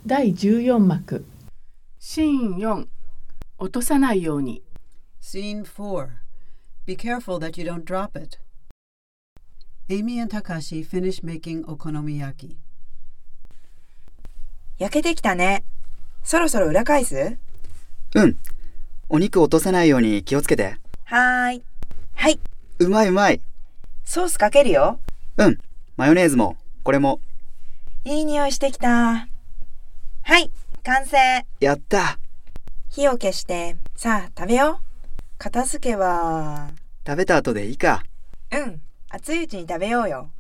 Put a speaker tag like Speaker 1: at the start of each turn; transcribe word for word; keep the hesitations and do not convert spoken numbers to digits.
Speaker 1: だいじゅうよん幕。
Speaker 2: シーンよん、落とさないように。
Speaker 3: Scene four. Be careful that you don't drop it. Amy and Takashi finish making okonomiyaki.
Speaker 4: 焼けてきたね。そろそろ裏返す？
Speaker 5: うん。お肉落とさないように気をつけて。
Speaker 4: はーい。はい。
Speaker 5: うまいうまい。
Speaker 4: ソースかけるよ。
Speaker 5: うん。マヨネーズも、これも。
Speaker 4: いい匂いしてきた。はい、完成。
Speaker 5: やった。
Speaker 4: 火を消して、さあ食べよう。片付けは。
Speaker 5: 食べた後でいいか。
Speaker 4: うん、熱いうちに食べようよ。